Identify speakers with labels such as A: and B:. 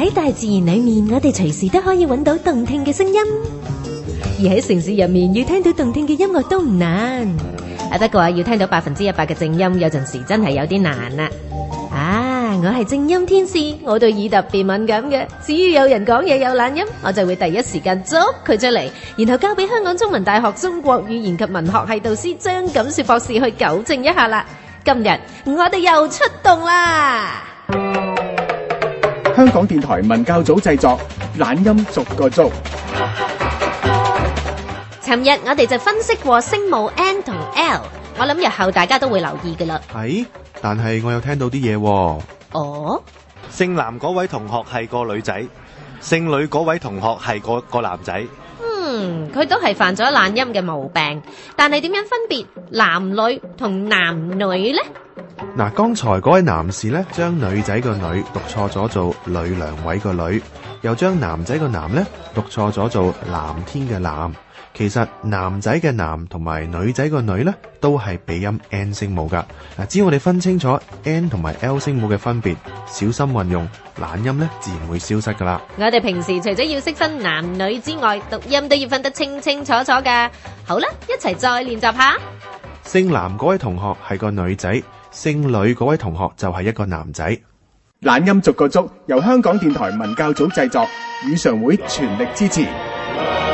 A: 喺大自然裏面，我哋隨時都可以揾到動聽嘅聲音，而喺城市入面要聽到動聽嘅音樂都唔難。不過要聽到100%嘅正音，有陣時真係有啲難啦。我係正音天使，我對耳特別敏感嘅，只要有人講嘢有懶音，我就會第一時間捉佢出嚟，然後交俾香港中文大學中國語言及文學系導師張錦雪博士去糾正一下啦。今日我哋又出動啦！
B: 香港電台文教組製作，懶音逐個捉。
A: 尋日我哋就分析過聲母 N 同 L， 我諗日後大家都會留意㗎啦。
C: 係，但係我有聽到啲嘢喎。
A: 哦，
D: 姓男嗰位同學係個女仔，姓女嗰位同學係個男仔。
A: 佢都係犯咗懶音嘅毛病，但係點樣分別男女同男女呢？
C: 嗱，剛才嗰位男士呢，將女仔個女讀錯咗做呂良偉個女，又將男仔個男呢讀錯咗做藍天嘅藍。其實男仔嘅男同埋女仔個女呢，都係鼻音 N 聲母噶。只要我哋分清楚 N 同埋 L 聲母嘅分別，小心運用，懶音呢自然會消失噶啦。
A: 我哋平時除咗要識分男女之外，讀音都要分得清清楚楚噶。好啦，一齊再練習下。
C: 姓男嗰位同學係個女仔，姓女嗰位同學就係一個男仔。
B: 懶音逐個捉，由香港電台文教組製作，語常會全力支持。